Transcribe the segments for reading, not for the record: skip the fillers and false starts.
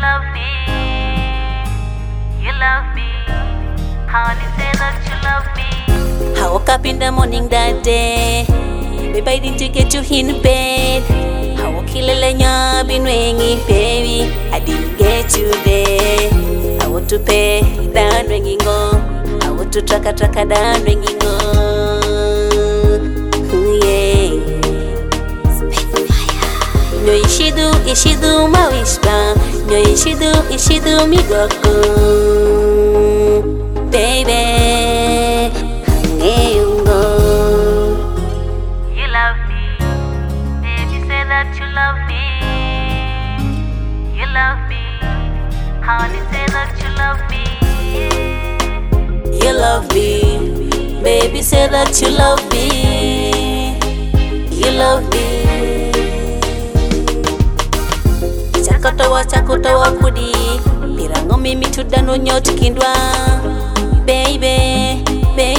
love me. You love me. Honey, say that you love me. I woke up in the morning that day. Baby, I didn't get you in bed. I woke up been ringing, baby. I didn't get you there. I want to pay down ringing on. I want to track down ringing on. Yeah. No, she do my wish bar. No, she do me rock. Baby, hey, you go. You love me. Baby, say that you love me. You love me. Honey, say that you love me. You love me. Baby, say that you love me. You love me. Chakotawa kudi. Mirango mimi tudano nyoti kindwa. Baby,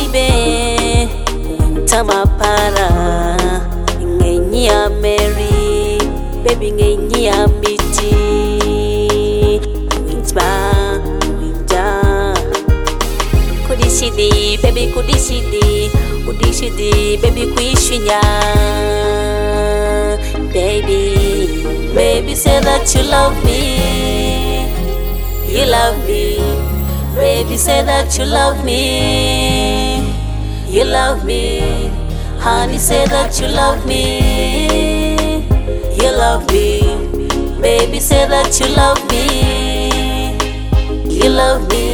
Wintama para. Ngenya Mary. Baby ngenya Biti. Winta. Kudishidi, baby kudishidi. Baby kuishinya. Baby say that you love me. You love me. Baby say that you love me. You love me. Honey say that you love me. You love me. Baby say that you love me. You love me.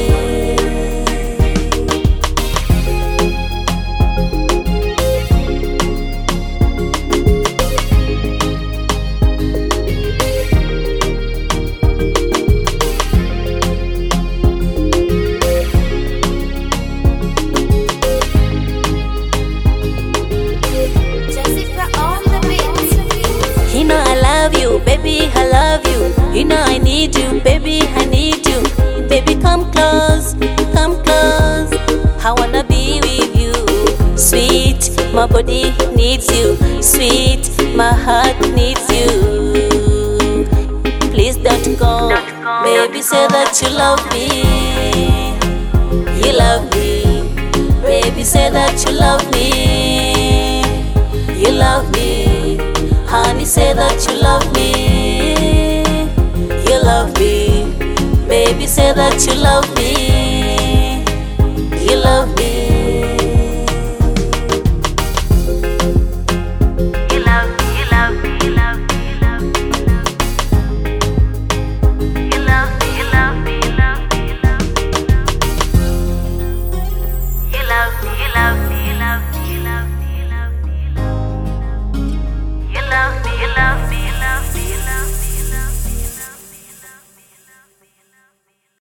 You know I love you, baby, I love you. You know I need you, baby, I need you. Baby, come close, come close. I wanna be with you. Sweet, my body needs you. Sweet, my heart needs you. Please don't go. Baby, say that you love me. You love me. Baby, say that you love me. You love me. Honey, say that you love me. You love me. Baby, say that you love me. You love me.